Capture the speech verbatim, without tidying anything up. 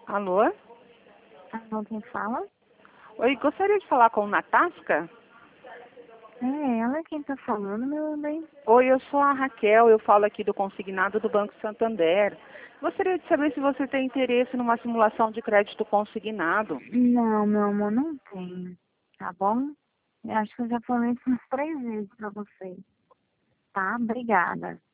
Alô? Alô, quem fala? Oi, gostaria de falar com Natasca? É, ela é quem tá falando, meu bem. Oi, eu sou a Raquel, eu falo aqui do consignado do Banco Santander. Gostaria de saber se você tem interesse numa simulação de crédito consignado. Não, meu amor, não tenho. Tá bom? Eu acho que eu já falei isso umas três vezes pra você. Tá? Obrigada.